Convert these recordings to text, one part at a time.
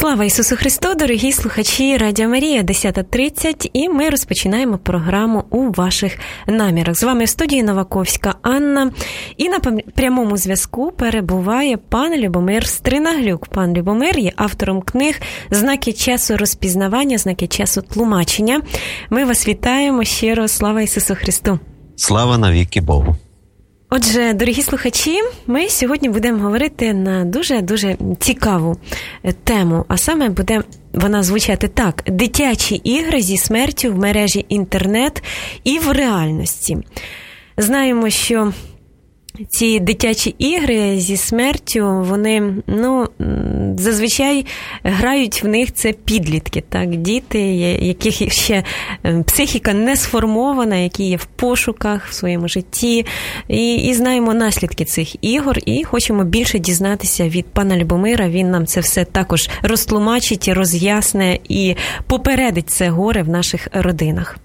Слава Ісусу Христу, дорогі слухачі Радіо Марія, 10:30, і ми розпочинаємо програму «У ваших намірах». З вами в студії Новаковська Анна, і на прямому зв'язку перебуває пан Любомир Стринаглюк. Пан Любомир є автором книг «Знаки часу розпізнавання», «Знаки часу тлумачення». Ми вас вітаємо щиро, слава Ісусу Христу. Слава навіки Богу. Отже, дорогі слухачі, ми сьогодні будемо говорити на дуже-дуже цікаву тему, а саме буде вона звучати так: дитячі ігри зі смертю в мережі інтернет і в реальності. Знаємо, що ці дитячі ігри зі смертю, вони, зазвичай грають в них це підлітки, так, діти, яких ще психіка не сформована, які є в пошуках в своєму житті, і знаємо наслідки цих ігор, і хочемо більше дізнатися від пана Любомира. Він нам це все також розтлумачить, роз'ясне і попередить це горе в наших родинах.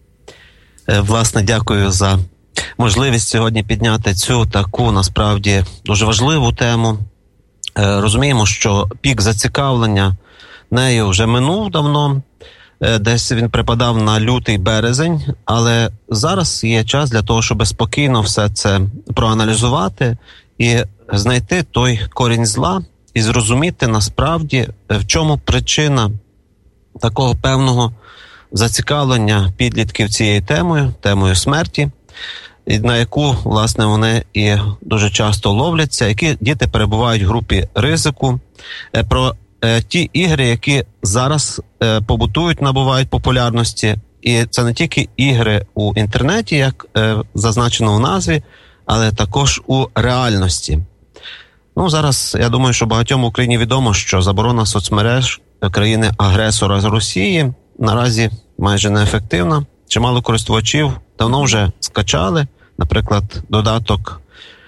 Власне, дякую за можливість сьогодні підняти цю таку, насправді, дуже важливу тему. Розуміємо, що пік зацікавлення нею вже минув давно, десь він припадав на лютий-березень, але зараз є час для того, щоб спокійно все це проаналізувати і знайти той корінь зла і зрозуміти насправді, в чому причина такого певного зацікавлення підлітків цією темою смерті, на яку, власне, вони і дуже часто ловляться, які діти перебувають в групі ризику, про ті ігри, які зараз побутують, набувають популярності. І це не тільки ігри у інтернеті, як зазначено в назві, але також у реальності. Зараз, я думаю, що багатьом в Україні відомо, що заборона соцмереж країни-агресора з Росії наразі майже неефективна. Чимало користувачів давно вже скачали, наприклад, додаток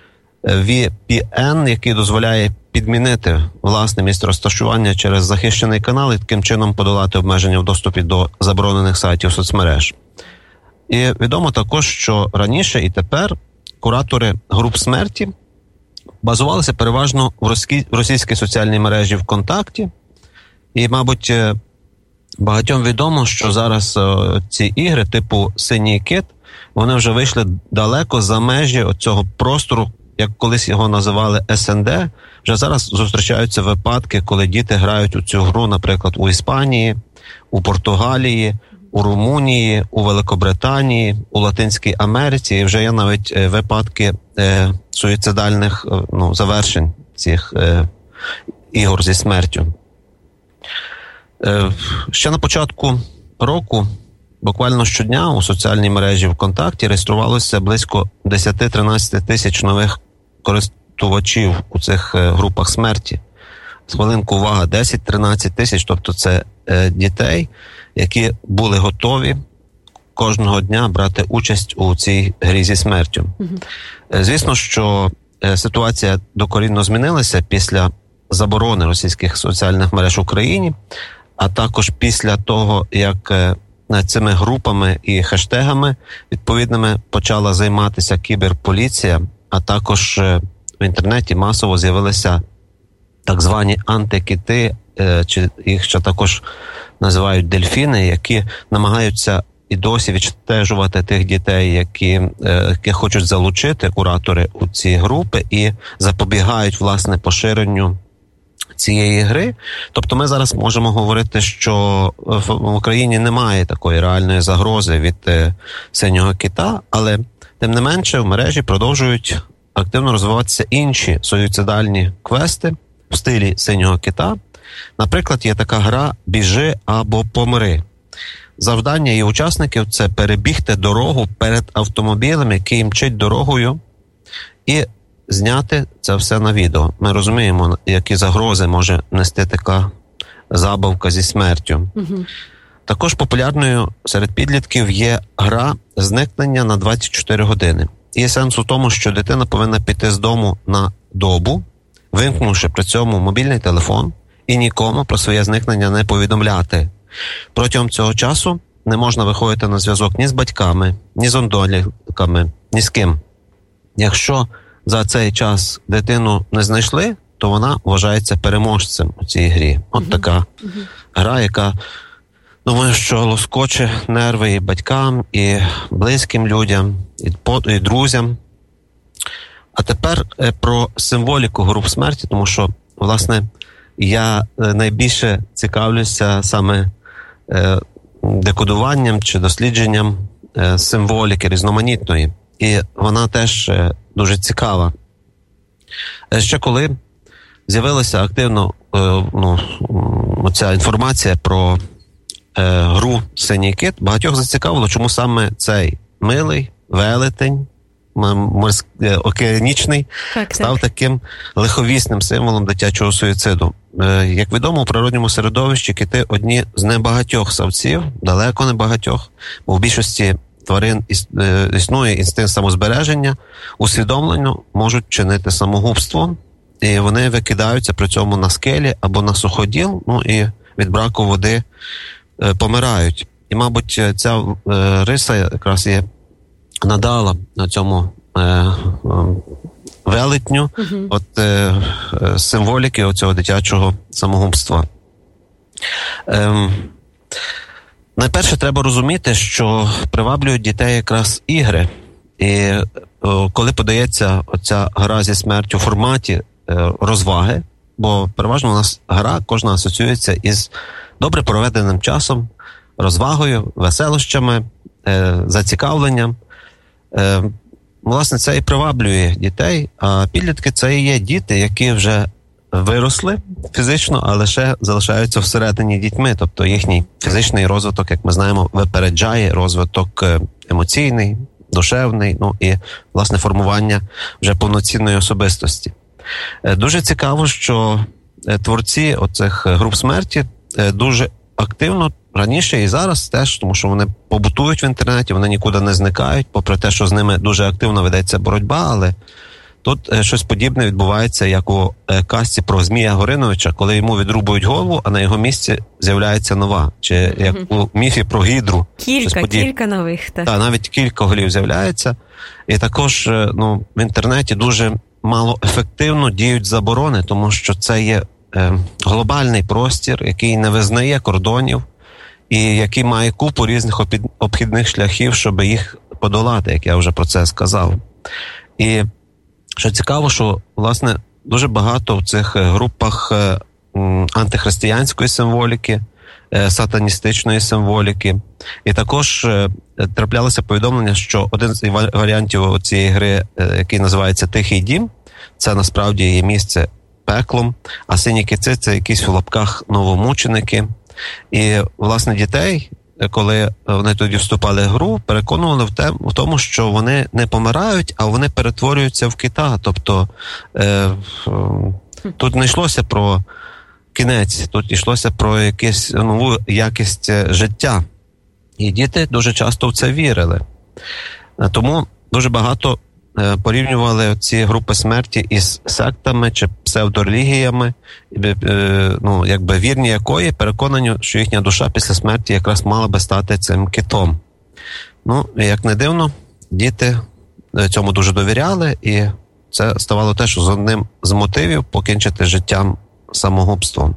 VPN, який дозволяє підмінити власне місце розташування через захищений канал і таким чином подолати обмеження в доступі до заборонених сайтів соцмереж. І відомо також, що раніше і тепер куратори груп смерті базувалися переважно в російській соціальній мережі ВКонтакті. І, мабуть, багатьом відомо, що зараз ці ігри типу «Синій кит», вони вже вийшли далеко за межі цього простору, як колись його називали СНД. Вже зараз зустрічаються випадки, коли діти грають у цю гру, наприклад, у Іспанії, у Португалії, у Румунії, у Великобританії, у Латинській Америці. І вже є навіть випадки суїцидальних завершень цих ігор зі смертю. Ще на початку року, буквально щодня у соціальній мережі ВКонтакті реєструвалося близько 10-13 тисяч нових користувачів у цих групах смерті. З хвилинку, увага, 10-13 тисяч, тобто це дітей, які були готові кожного дня брати участь у цій грі зі смертю. Звісно, що ситуація докорінно змінилася після заборони російських соціальних мереж в Україні, а також після того, як цими групами і хештегами відповідними почала займатися кіберполіція, а також в інтернеті масово з'явилися так звані антикіти, чи їх ще також називають дельфіни, які намагаються і досі відстежувати тих дітей, які хочуть залучити куратори у ці групи і запобігають, власне, поширенню цієї гри. Тобто ми зараз можемо говорити, що в Україні немає такої реальної загрози від синього кита, але тим не менше в мережі продовжують активно розвиватися інші суїцидальні квести в стилі синього кита. Наприклад, є така гра «Біжи або помри». Завдання її учасників – це перебігти дорогу перед автомобілем, який мчить дорогою, і зняти це все на відео. Ми розуміємо, які загрози може нести така забавка зі смертю. Також популярною серед підлітків є гра «Зникнення на 24 години». Є сенс у тому, що дитина повинна піти з дому на добу, вимкнувши при цьому мобільний телефон, і нікому про своє зникнення не повідомляти. Протягом цього часу не можна виходити на зв'язок ні з батьками, ні з однолітками, ні з ким. Якщо за цей час дитину не знайшли, то вона вважається переможцем у цій грі. От така гра, яка, думаю, що лоскоче нерви і батькам, і близьким людям, і друзям. А тепер про символіку груп смерті, тому що, власне, я найбільше цікавлюся саме декодуванням чи дослідженням символіки різноманітної. І вона теж дуже цікава. Ще коли з'явилася активно оця інформація про гру «Синій кит», багатьох зацікавило, чому саме цей милий велетень, океанічний, став таким лиховісним символом дитячого суїциду. Як відомо, у природньому середовищі кити одні з небагатьох савців, далеко не багатьох, бо в більшості тварин існує інстинкт самозбереження, усвідомлено можуть чинити самогубство, і вони викидаються при цьому на скелі або на суходіл, і від браку води помирають. І, мабуть, ця риса якраз є надала на цьому велетню символіки оцього дитячого самогубства. Найперше треба розуміти, що приваблюють дітей якраз ігри. І коли подається оця гра зі смертю в форматі розваги, бо переважно у нас гра кожна асоціюється із добре проведеним часом, розвагою, веселощами, зацікавленням. Власне, це і приваблює дітей, а підлітки – це і є діти, які вже виросли фізично, а лише залишаються всередині дітьми. Тобто їхній фізичний розвиток, як ми знаємо, випереджає розвиток емоційний, душевний, і, власне, формування вже повноцінної особистості. Дуже цікаво, що творці оцих груп смерті дуже активно раніше і зараз теж, тому що вони побутують в інтернеті, вони нікуди не зникають, попри те, що з ними дуже активно ведеться боротьба, але тут щось подібне відбувається, як у казці про Змія Гориновича, коли йому відрубують голову, а на його місці з'являється нова. Чи як у міфі про Гідру. Кілька нових. Так, навіть кілька голів з'являється. І також в інтернеті дуже мало ефективно діють заборони, тому що це є глобальний простір, який не визнає кордонів, і який має купу різних обхідних шляхів, щоб їх подолати, як я вже про це сказав. І що цікаво, що, власне, дуже багато в цих групах антихристиянської символіки, сатаністичної символіки. І також траплялося повідомлення, що один з варіантів цієї гри, який називається «Тихий дім», це насправді є місце пеклом, а сині кити – це якісь в лапках новомученики. І, власне, дітей, коли вони тоді вступали в гру, переконували в тому, що вони не помирають, а вони перетворюються в кита. Тобто тут не йшлося про кінець, тут йшлося про якусь нову якість життя. І діти дуже часто в це вірили. Тому дуже багато порівнювали ці групи смерті із сектами чи псевдорелігіями, вірні якої переконані, що їхня душа після смерті якраз мала би стати цим китом. Як не дивно, діти цьому дуже довіряли, і це ставало теж одним з мотивів покінчити життям самогубством.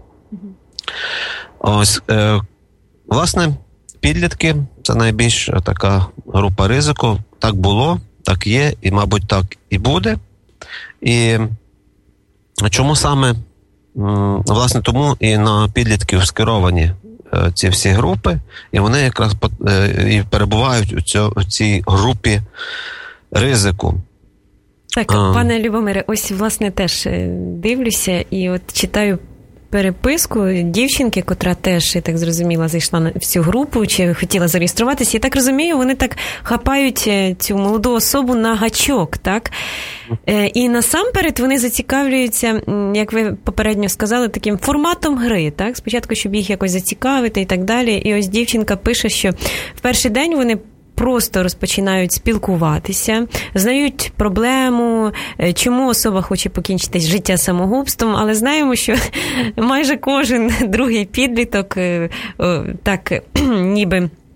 Ось, власне, підлітки – це найбільш така група ризику. Так було, так є, і, мабуть, так і буде. І чому саме, власне, тому і на підлітків скеровані ці всі групи, і вони якраз і перебувають у цій групі ризику. Так, пане Любомире, ось, власне, теж дивлюся і от читаю переписку дівчинки, котра теж, я так зрозуміла, зайшла в цю групу, чи хотіла зареєструватися. Я так розумію, вони так хапають цю молоду особу на гачок, так? І насамперед вони зацікавлюються, як ви попередньо сказали, таким форматом гри, так? Спочатку, щоб їх якось зацікавити і так далі. І ось дівчинка пише, що в перший день вони просто розпочинають спілкуватися, знають проблему, чому особа хоче покінчити життя самогубством, але знаємо, що майже кожен другий підліток так ніби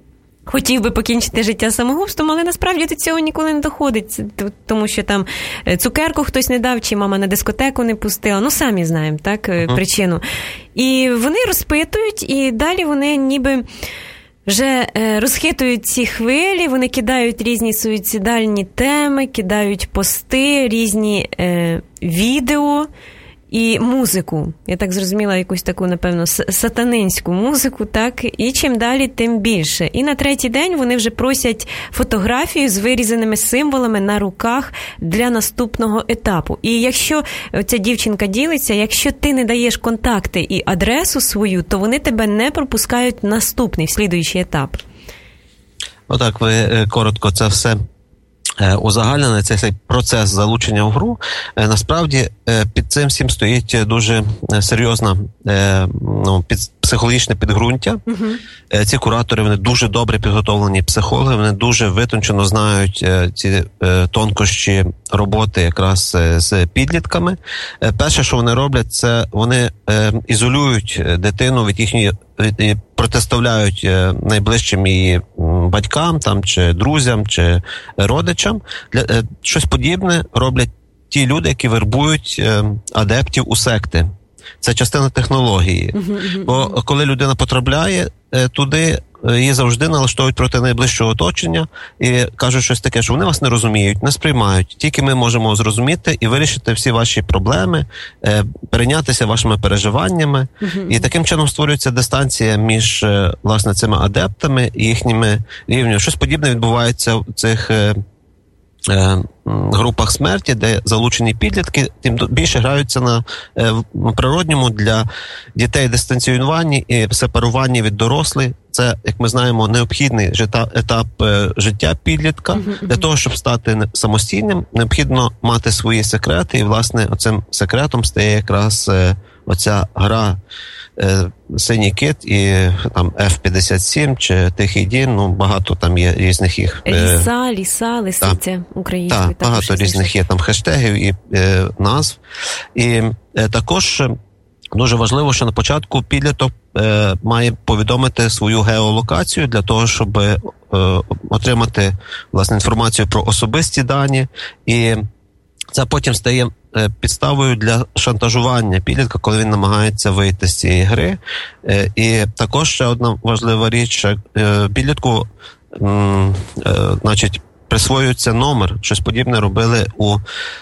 хотів би покінчити життя самогубством, але насправді до цього ніколи не доходить, тому що там цукерку хтось не дав, чи мама на дискотеку не пустила. Самі знаємо, так, причину. І вони розпитують, і далі вони ніби вже розхитують ці хвилі, вони кидають різні суїцидальні теми, кидають пости, різні відео і музику. Я так зрозуміла, якусь таку, напевно, сатанинську музику, так? І чим далі, тим більше. І на третій день вони вже просять фотографію з вирізаними символами на руках для наступного етапу. І якщо ця дівчинка ділиться, якщо ти не даєш контакти і адресу свою, то вони тебе не пропускають наступний, слідуючий етап. Отак, ви коротко це все узагальнений, цей процес залучення в гру. Насправді під цим всім стоїть дуже серйозна психологічне підґрунтя. Ці куратори, вони дуже добре підготовлені психологи, вони дуже витончено знають ці тонкощі роботи якраз з підлітками. Перше, що вони роблять, це вони ізолюють дитину від їхньої, протиставляють найближчим її батькам, там, чи друзям, чи родичам. Щось подібне роблять ті люди, які вербують адептів у секти. Це частина технології. Бо коли людина потрапляє туди, її завжди налаштовують проти найближчого оточення і кажуть щось таке, що вони вас не розуміють, не сприймають. Тільки ми можемо зрозуміти і вирішити всі ваші проблеми, перейнятися вашими переживаннями. І таким чином створюється дистанція між, власне, цими адептами і їхніми рівнями. Щось подібне відбувається в цих групах смерті, де залучені підлітки, тим більше граються на природньому для дітей дистанціюванні і сепаруванні від дорослих. Це, як ми знаємо, необхідний етап життя підлітка. Для того, щоб стати самостійним, необхідно мати свої секрети, і, власне, оцим секретом стає якраз оця гра «Синій кит» і там F-57 чи «Тихий Дін», багато там є різних їх... Ліса, лисиця українською. Так, багато різних є там хештегів і назв. І також дуже важливо, що на початку підліток має повідомити свою геолокацію для того, щоб отримати, власне, інформацію про особисті дані. І це потім стає підставою для шантажування підлітка, коли він намагається вийти з цієї гри. І також ще одна важлива річ, підлітку, значить, присвоюється номер. Щось подібне робили у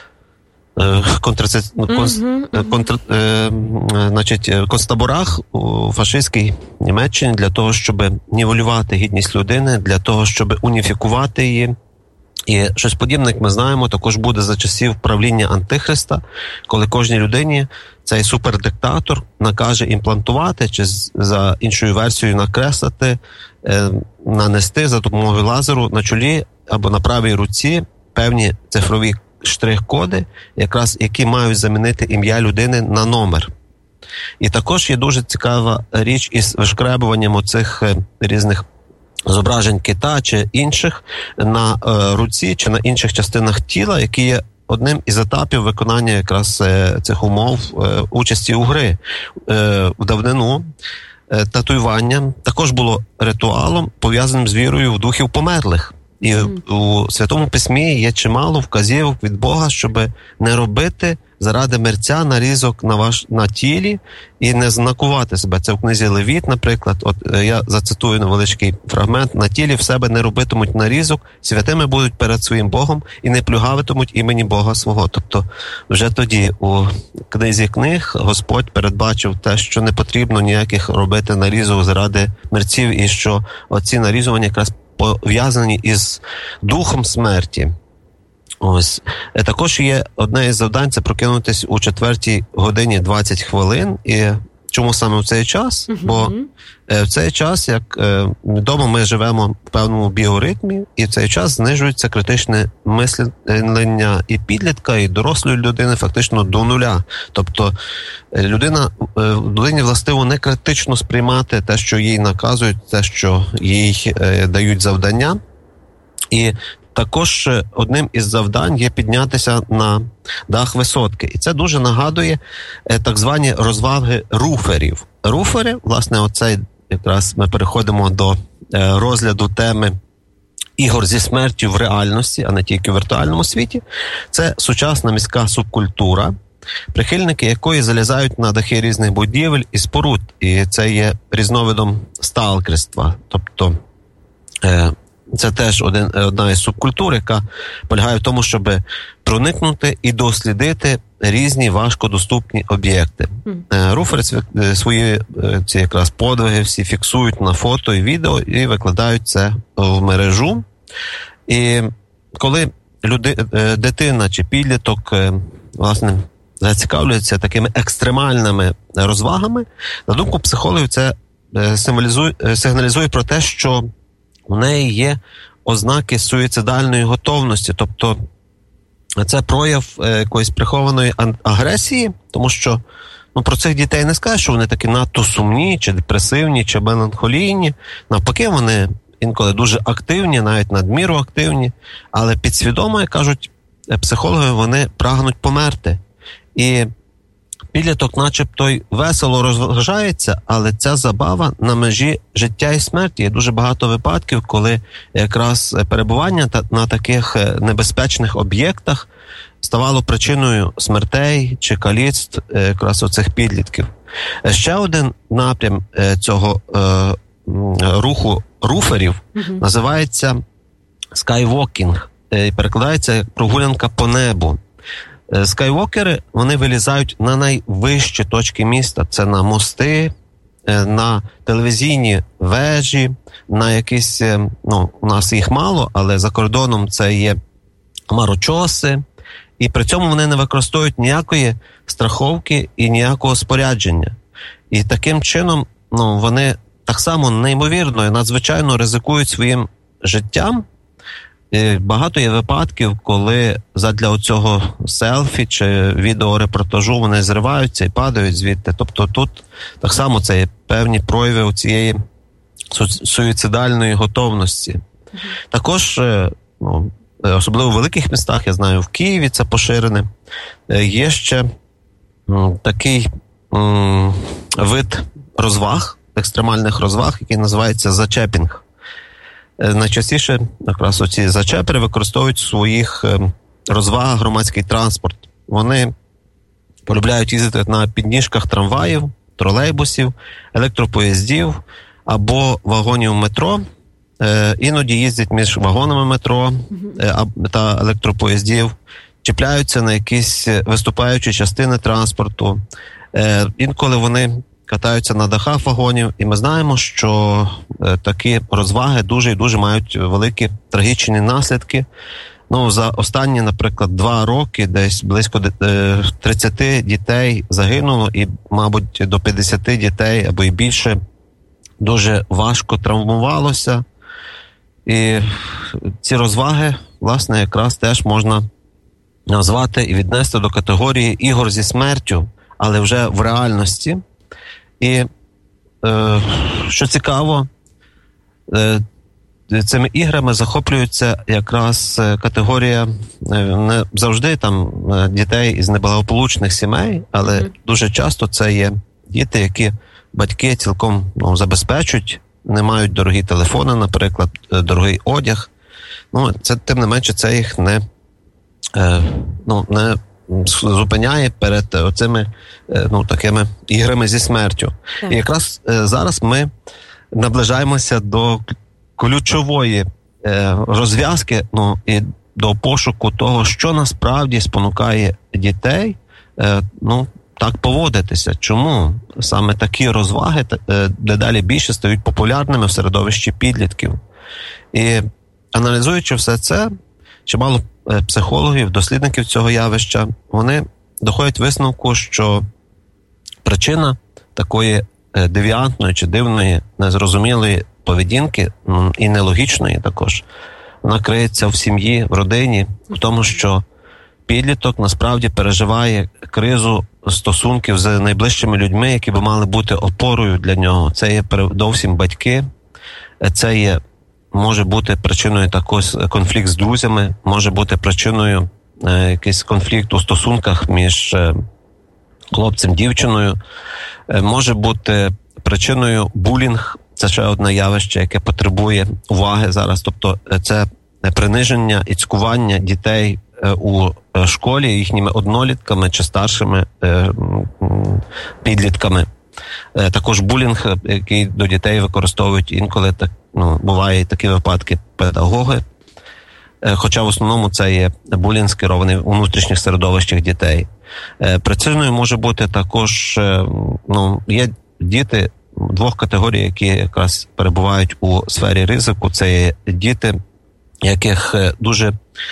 концтаборах у фашистській Німеччині для того, щоб нівелювати гідність людини, для того, щоб уніфікувати її. І щось подібне, як ми знаємо, також буде за часів правління Антихриста, коли кожній людині цей супердиктатор накаже імплантувати, чи за іншою версією накреслити, нанести за допомогою лазеру на чолі або на правій руці певні цифрові штрих-коди, якраз які мають замінити ім'я людини на номер. І також є дуже цікава річ із вишкребуванням оцих різних зображень кита чи інших на руці чи на інших частинах тіла, які є одним із етапів виконання якраз цих умов участі у гри. В давнину татуювання також було ритуалом, пов'язаним з вірою в духів померлих. І у Святому Письмі є чимало вказівок від Бога, щоб не робити заради мерця нарізок на тілі і не знакувати себе. Це в книзі Левіт, наприклад. От я зацитую невеличкий фрагмент. «На тілі в себе не робитимуть нарізок, святими будуть перед своїм Богом і не плюгавитимуть імені Бога свого». Тобто вже тоді у книзі книг Господь передбачив те, що не потрібно ніяких робити нарізок заради мерців, і що оці нарізування якраз пов'язані із духом смерті. Ось. Також є одне із завдань – це прокинутись у 4:20. І чому саме в цей час? Бо в цей час, як відомо, ми живемо в певному біоритмі, і в цей час знижується критичне мислення і підлітка, і дорослої людини фактично до нуля. Тобто людині властиво не критично сприймати те, що їй наказують, те, що їй дають завдання. І також одним із завдань є піднятися на дах висотки. І це дуже нагадує так звані розваги руферів. Руфери, власне, оцей якраз ми переходимо до розгляду теми ігор зі смертю в реальності, а не тільки в віртуальному світі. Це сучасна міська субкультура, прихильники якої залізають на дахи різних будівель і споруд. І це є різновидом сталкерства. Тобто це теж одна із субкультур, яка полягає в тому, щоб проникнути і дослідити різні важкодоступні об'єкти. Руфери свої ці якраз подвиги всі фіксують на фото і відео і викладають це в мережу. І коли дитина чи підліток, власне, зацікавлюється такими екстремальними розвагами, на думку психологів, це сигналізує про те, що у неї є ознаки суїцидальної готовності, тобто це прояв якоїсь прихованої агресії, тому що про цих дітей не скажеш, що вони такі надто сумні, чи депресивні, чи меланхолійні. Навпаки, вони інколи дуже активні, навіть надміру активні, але підсвідомо, як кажуть психологи, вони прагнуть померти. І підліток начебто й весело розважається, але ця забава на межі життя і смерті. Є дуже багато випадків, коли якраз перебування на таких небезпечних об'єктах ставало причиною смертей чи каліцтв якраз оцих підлітків. Ще один напрям цього руху руферів називається скайвокінг, і перекладається як прогулянка по небу. Скайвокери, вони вилізають на найвищі точки міста. Це на мости, на телевізійні вежі, на якісь, у нас їх мало, але за кордоном це є хмарочоси. І при цьому вони не використовують ніякої страховки і ніякого спорядження. І таким чином, вони так само неймовірно і надзвичайно ризикують своїм життям. І багато є випадків, коли задля оцього селфі чи відеорепортажу вони зриваються і падають звідти. Тобто тут так само це є певні прояви цієї суїцидальної готовності. Також, особливо в великих містах, я знаю, в Києві це поширене, є ще такий вид розваг, екстремальних розваг, який називається зачепінг. Найчастіше якраз оці зачепери використовують в своїх розвагах громадський транспорт. Вони полюбляють їздити на підніжках трамваїв, тролейбусів, електропоїздів або вагонів метро. Іноді їздять між вагонами метро та електропоїздів, чіпляються на якісь виступаючі частини транспорту. Інколи вони катаються на дахах вагонів, і ми знаємо, що такі розваги дуже і дуже мають великі трагічні наслідки. За останні, наприклад, 2 роки десь близько 30 дітей загинуло і, мабуть, до 50 дітей або й більше дуже важко травмувалося. І ці розваги, власне, якраз теж можна назвати і віднести до категорії ігор зі смертю, але вже в реальності. І, що цікаво, цими іграми захоплюється якраз категорія не завжди там дітей із неблагополучних сімей, але дуже часто це є діти, які батьки цілком забезпечують, не мають дорогі телефони, наприклад, дорогий одяг. Це, тим не менше, це їх не зупиняє перед оцими такими іграми зі смертю. Так. І якраз зараз ми наближаємося до ключової розв'язки, і до пошуку того, що насправді спонукає дітей так поводитися. Чому саме такі розваги дедалі більше стають популярними в середовищі підлітків? І аналізуючи все це, чимало психологів, дослідників цього явища, вони доходять висновку, що причина такої девіантної чи дивної, незрозумілої поведінки, і нелогічної також, вона криється в сім'ї, в родині, в тому, що підліток насправді переживає кризу стосунків з найближчими людьми, які би мали бути опорою для нього. Це є передовсім батьки, це є, може бути причиною також конфлікт з друзями, може бути причиною якийсь конфлікт у стосунках між хлопцем, дівчиною, може бути причиною булінг це ще одне явище, яке потребує уваги зараз. Тобто це приниження і цькування дітей у школі їхніми однолітками чи старшими підлітками. Також булінг, який до дітей використовують інколи, буває і такі випадки педагоги. Хоча в основному це є булінг, скерований у внутрішніх середовищах дітей. Причиною може бути також, є діти двох категорій, які якраз перебувають у сфері ризику. Це є діти, яких дуже,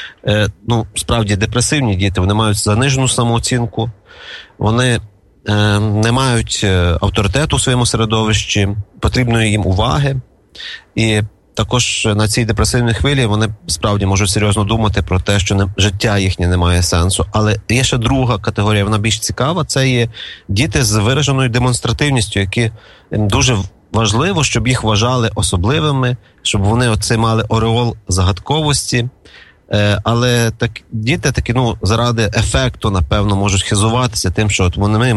справді депресивні діти, вони мають занижену самооцінку, вони не мають авторитету у своєму середовищі, потрібної їм уваги. І також на цій депресивній хвилі вони справді можуть серйозно думати про те, що життя їхнє не має сенсу. Але є ще друга категорія, вона більш цікава, це є діти з вираженою демонстративністю, які дуже важливо, щоб їх вважали особливими, щоб вони оце мали ореол загадковості. Але діти такі, заради ефекту, напевно, можуть хизуватися тим, що от ми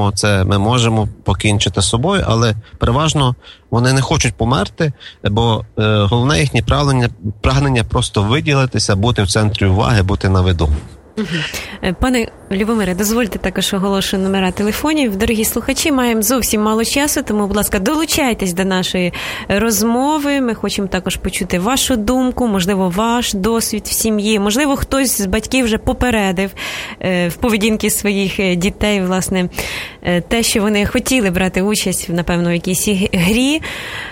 можемо покінчити з собою, але переважно вони не хочуть померти, бо головне їхнє прагнення просто виділитися, бути в центрі уваги, бути на виду. Пане Любомире, дозвольте також оголошую номера телефонів. Дорогі слухачі, маємо зовсім мало часу, тому, будь ласка, долучайтесь до нашої розмови. Ми хочемо також почути вашу думку, можливо, ваш досвід в сім'ї. Можливо, хтось з батьків вже попередив в поведінці своїх дітей, власне, те, що вони хотіли брати участь, напевно, в якійсь грі.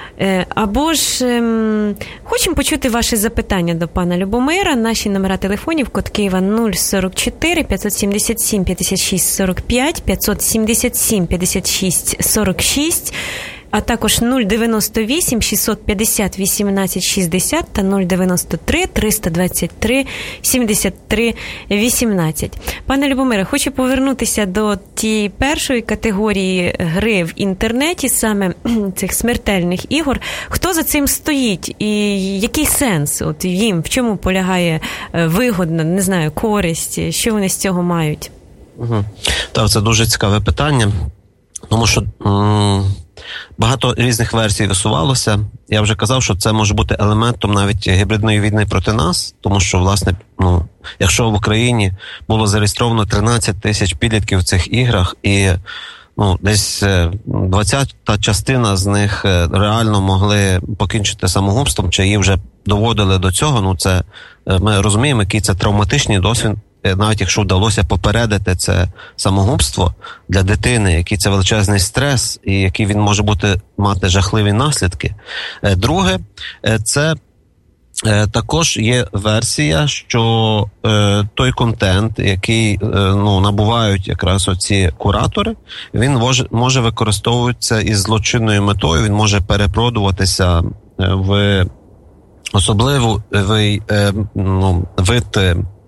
Або ж хочемо почути ваші запитання до пана Любомира. Наші номера телефонів: код Києва 044 577 56 45, 577 56 46, а також 098 650 18 60 та 093 323 73 18. Пане Любомире, хочу повернутися до тієї першої категорії гри в інтернеті, саме цих смертельних ігор. Хто за цим стоїть і який сенс от їм, в чому полягає вигодна, не знаю, користь, що вони з цього мають? Так, це дуже цікаве питання, тому що багато різних версій висувалося. Я вже казав, що це може бути елементом навіть гібридної війни проти нас, тому що, власне, якщо в Україні було зареєстровано 13 тисяч підлітків в цих іграх, і десь 20-та частина з них реально могли покінчити самогубством, чи її вже доводили до цього, це ми розуміємо, який це травматичний досвід. Навіть якщо вдалося попередити це самогубство для дитини, який це величезний стрес і який він може мати жахливі наслідки. Друге, це також є версія, що той контент, який набувають якраз оці куратори, він може використовуватися із злочинною метою, він може перепродуватися в особливий вид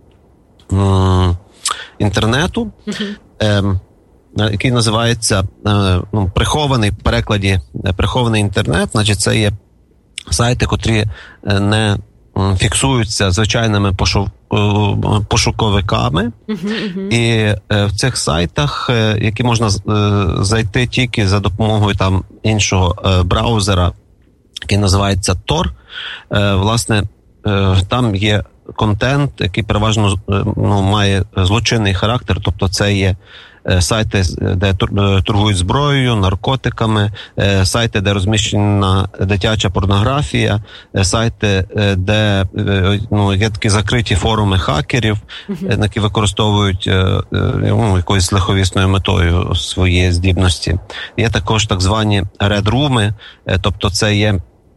інтернету, який називається прихований, в перекладі прихований інтернет. Значить, це є сайти, котрі не фіксуються звичайними пошуковиками. І в цих сайтах, які можна зайти тільки за допомогою іншого браузера, який називається Tor, власне, там є контент, який переважно має злочинний характер, тобто це є сайти, де торгують зброєю, наркотиками, сайти, де розміщена дитяча порнографія, сайти, де є такі закриті форуми хакерів, які використовують якоюсь лиховісною метою свої здібності. Є також так звані red-руми, тобто це є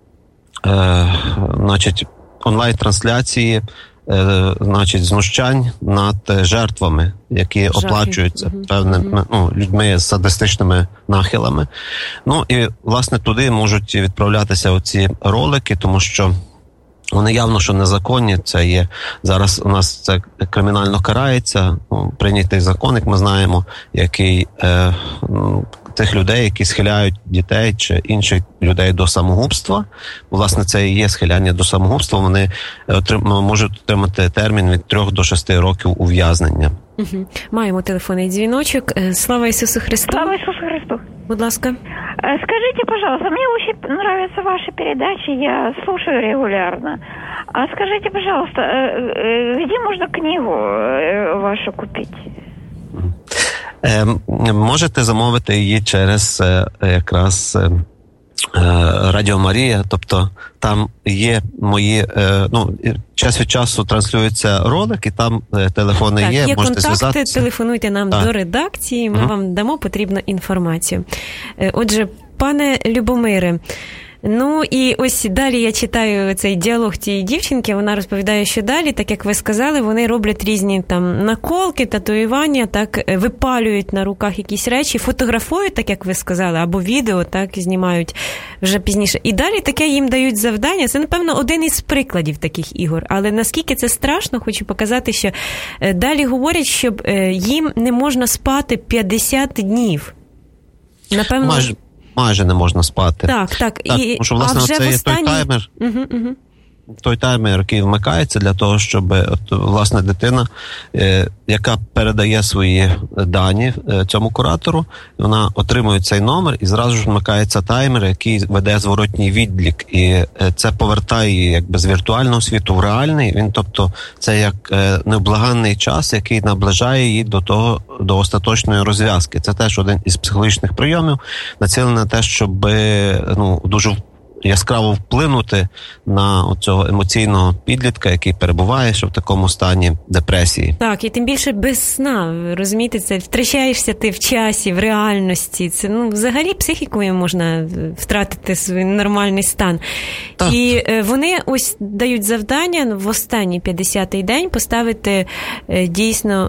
онлайн-трансляції, знущань над жертвами, які оплачуються певними людьми з садистичними нахилами. І, власне, туди можуть відправлятися оці ролики, тому що вони явно, що незаконні. Це є, зараз у нас це кримінально карається, прийнятий закон, як ми знаємо, який тих людей, які схиляють дітей чи інших людей до самогубства. Власне, це і є схиляння до самогубства. Вони можуть отримати термін від 3 до 6 років ув'язнення. Угу. Маємо телефонний дзвіночок. Слава Ісусу Христу! Слава Ісусу Христу! Будь ласка. Скажите, пожалуйста, мне очень нравятся ваши передачи, я слушаю регулярно. А скажите, пожалуйста, где можно книгу вашу купить? Можете замовити її через якраз Радіо Марія, тобто там є мої, час від часу транслюється ролик, і там телефони так, є, можете контакти, зв'язатися. Телефонуйте нам до редакції, ми вам дамо потрібну інформацію. Отже, пане Любомире, і ось далі я читаю цей діалог тієї дівчинки, вона розповідає, що далі, так як ви сказали, вони роблять різні там наколки, татуювання, так, випалюють на руках якісь речі, фотографують, так як ви сказали, або відео, так, знімають вже пізніше. І далі таке їм дають завдання. Це, напевно, один із прикладів таких ігор. Але наскільки це страшно, хочу показати, що далі говорять, що їм не можна спати 50 днів. Напевно... Майже не можна спати. Так. Тому що, власне, це є той таймер, той таймер, який вмикається для того, щоб, власне, дитина, яка передає свої дані цьому куратору, вона отримує цей номер і зразу ж вмикається таймер, який веде зворотній відлік. І це повертає її якби з віртуального світу в реальний. Тобто, це як невблаганний час, який наближає її до остаточної розв'язки. Це теж один із психологічних прийомів, націлений на те, щоб дуже яскраво вплинути на цього емоційного підлітка, який перебуває в такому стані депресії. Так, і тим більше без сна, розумієте, це втрачаєшся ти в часі, в реальності. Це, взагалі психікою можна втратити свій нормальний стан. Так. І вони ось дають завдання в останній 50-й день поставити дійсно...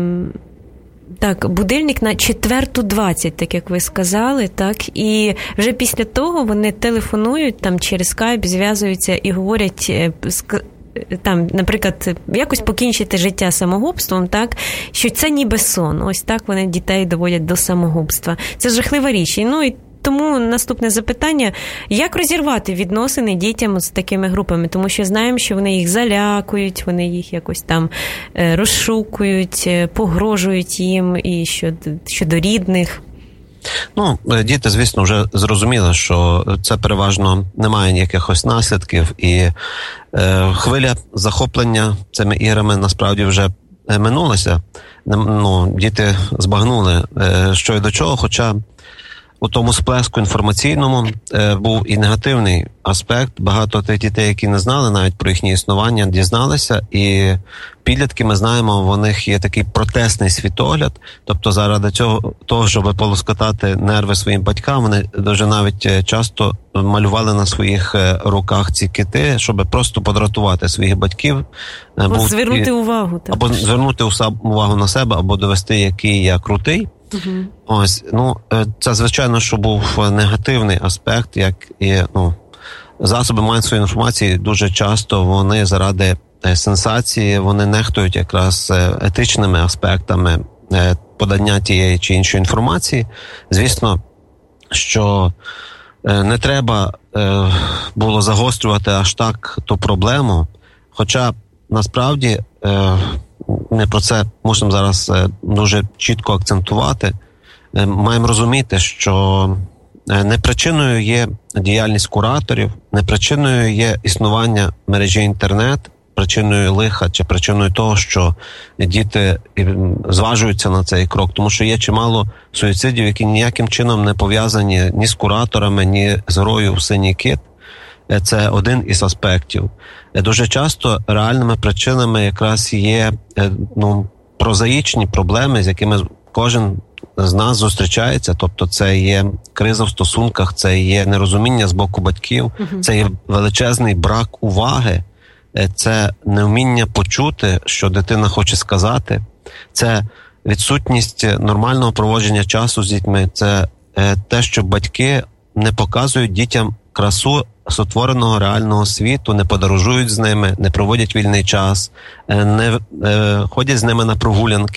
Так, будильник на 4:20, так як ви сказали, так, і вже після того вони телефонують там через скайп, зв'язуються і говорять, там, наприклад, якось покінчити життя самогубством, так, що це ніби сон, ось так вони дітей доводять до самогубства. Це жахлива річ. І тому наступне запитання, як розірвати відносини дітям з такими групами? Тому що знаємо, що вони їх залякують, вони їх якось там розшукують, погрожують їм і щодо рідних. Діти, звісно, вже зрозуміли, що це переважно не має ніяких наслідків, і хвиля захоплення цими іграми насправді вже минулася. Діти збагнули, що і до чого, хоча у тому сплеску інформаційному був і негативний аспект. Багато тих дітей, які не знали навіть про їхнє існування, дізналися. І підлітки, ми знаємо, в них є такий протестний світогляд. Тобто заради того, щоб полоскотати нерви своїм батькам, вони дуже навіть часто малювали на своїх руках ці кити, щоб просто подратувати своїх батьків. Або звернути увагу. Так. Або звернути увагу на себе, або довести, який я крутий. Ось, це, звичайно, що був негативний аспект, як і, засоби масової інформації дуже часто вони заради сенсації, вони нехтують якраз етичними аспектами подання тієї чи іншої інформації. Звісно, що не треба було загострювати аж так ту проблему, хоча насправді ми про це мусимо зараз дуже чітко акцентувати. Маємо розуміти, що не причиною є діяльність кураторів, не причиною є існування мережі інтернет, причиною лиха чи причиною того, що діти зважуються на цей крок. Тому що є чимало суїцидів, які ніяким чином не пов'язані ні з кураторами, ні з грою в «Синій кит». Це один із аспектів. Дуже часто реальними причинами якраз є прозаїчні проблеми, з якими кожен з нас зустрічається. Тобто це є криза в стосунках, це є нерозуміння з боку батьків, це є величезний брак уваги, це невміння почути, що дитина хоче сказати, це відсутність нормального проводження часу з дітьми, це те, що батьки не показують дітям красу сотвореного реального світу, не подорожують з ними, не проводять вільний час, не ходять з ними на прогулянки.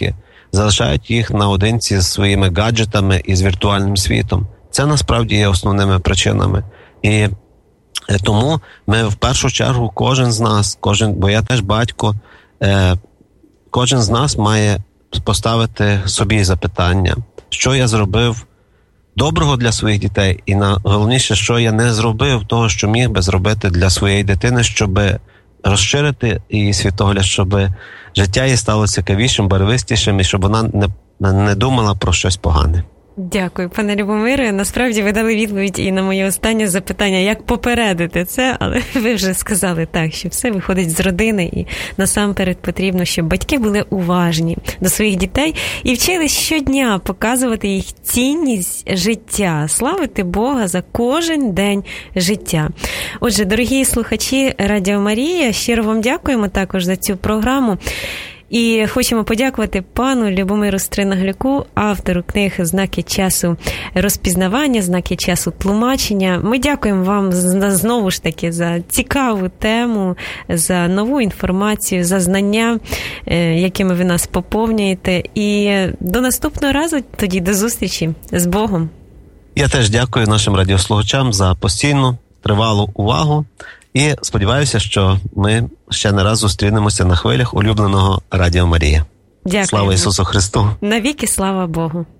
залишають їх наодинці з своїми гаджетами і з віртуальним світом. Це насправді є основними причинами. І тому ми в першу чергу кожен з нас, бо я теж батько, кожен з нас має поставити собі запитання, що я зробив доброго для своїх дітей, і найголовніше, що я не зробив того, що міг би зробити для своєї дитини, щоб розширити її світогляд, щоб життя їй стало цікавішим, барвистішим, і щоб вона не думала про щось погане. Дякую, пане Любомире. Насправді ви дали відповідь і на моє останнє запитання, як попередити це, але ви вже сказали так, що все виходить з родини, і насамперед потрібно, щоб батьки були уважні до своїх дітей і вчились щодня показувати їх цінність життя, славити Бога за кожен день життя. Отже, дорогі слухачі Радіо Марія, щиро вам дякуємо також за цю програму. І хочемо подякувати пану Любомиру Стринаглюку, автору книг «Знаки часу розпізнавання», «Знаки часу тлумачення». Ми дякуємо вам знову ж таки за цікаву тему, за нову інформацію, за знання, якими ви нас поповнюєте. І до наступного разу, тоді до зустрічі. З Богом. Я теж дякую нашим радіослухачам за постійну, тривалу увагу. І сподіваюся, що ми ще не раз зустрінемося на хвилях улюбленого Радіо Марія. Дякую. Слава Ісусу Христу! Навіки слава Богу!